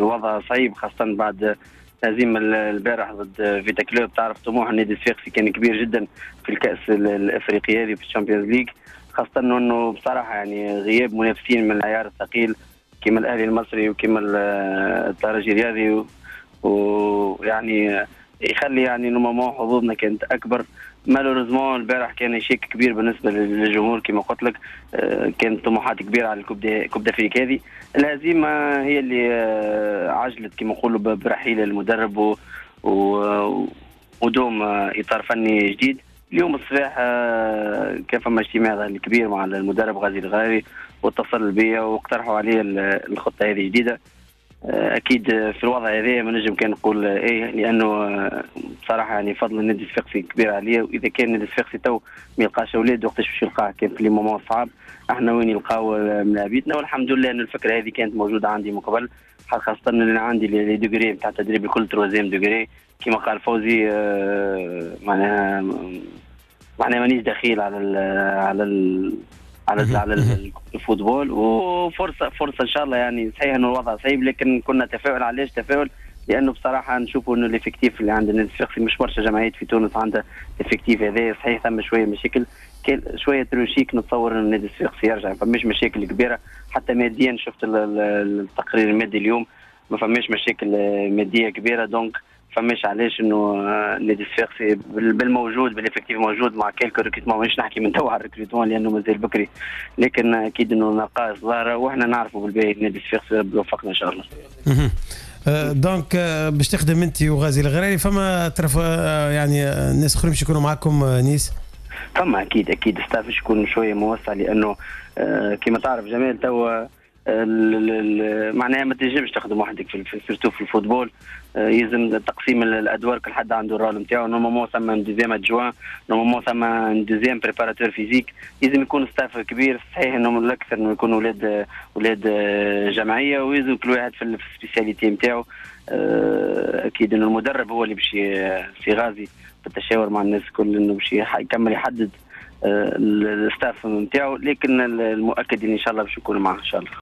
الوضع صعيب خاصة بعد هزيمة البارح ضد فيتا كلوب. تعرف طموح النادي الصفاقسي كان كبير جدا في الكأس الأفريقي هذه في الشامبيونز ليج، خاصة أنه بصراحة يعني غياب منافسين من العيار الثقيل كما الأهلي المصري وكما الترجي الرياضي، ويعني يخلي يعني نورمالمون حظوظنا كانت أكبر. مالوريزمون البارح كان شيك كبير بالنسبه للجمهور كما قلت لك، كانت طموحات كبيره على الكوب دافريك. هذه الهزيمه هي اللي عجلت كما نقولوا برحيل المدرب ودوم اطار فني جديد. اليوم الصباح كان فما اجتماع كبير مع المدرب غازي الغراري واتصل بي واقترحوا علي الخطه هذه جديده. اكيد في الوضع هذا ما نجم كان نقول ايه، لانه بصراحه يعني فضل النادي الصفاقسي كبير عليه، واذا كان النادي الصفاقسي تو ما يلقاش اولاد وقتاش باش يلقاه؟ كان في لي مومون صعاب احنا وين يلقاو ملاعبيتنا، والحمد لله ان الفكره هذه كانت موجوده عندي من قبل، خاصه ان عندي لي دوغري نتاع التدريب الكل تروزيام دوغري كما قال فوزي. معناها مانيش دخيل على الفوتبول، وفرصه ان شاء الله. يعني صحيح انه الوضع صعيب لكن كنا تفاؤل. علاش تفاؤل؟ لانه بصراحه نشوفوا انه الافكتيف اللي عند النادي الصفاقسي مش برشا جمعيات في تونس عندها الافكتيف هذا. صحيح ثم شويه مشاكل، شويه تروشيك، نتصور ان النادي الصفاقسي يرجع، ما فماش مشاكل كبيره حتى ماديا. شفت التقرير المادي اليوم ما فماش مشاكل ماديه كبيره، دونك فماش علاش انه النادي الصفاقسي بالموجود بالافكتيف موجود مع كيلكو ريكروتمون. مانيش نحكي من توا على الريكروتمون لانه مازال بكري، لكن اكيد انه نقاص ظاهره واحنا نعرفوا بالباهي النادي الصفاقسي ربي يوفقنا ان شاء الله. دونك باش تخدم انت وغازي الغراري، فما طرف يعني الناس اخرين باش يكونوا معكم نيس؟ فما اكيد ستاف باش يكون شويه موسع، لانه كما تعرف جمال توا معناها ما تنجمش تخدم وحدك سيرتو في الفوتبول. يلزم تقسيم الادوار، كل حد عنده الرول نتاعو. نورمالمون ثم دوزيام ادجوان، نورمالمون ثم دوزيام بريباراتور فيزيك، لازم يكون ستاف كبير. صحيح انه الاكثر انه يكونوا ولاد جمعيه، ويلزم كل واحد في السبيسياليتي نتاعو. اكيد انه المدرب هو اللي باش في غازي بالتشاور مع الناس الكل انه باش يكمل يحدد الستاف نتاعو، لكن المؤكد ان شاء الله باش يكونوا معه ان شاء الله.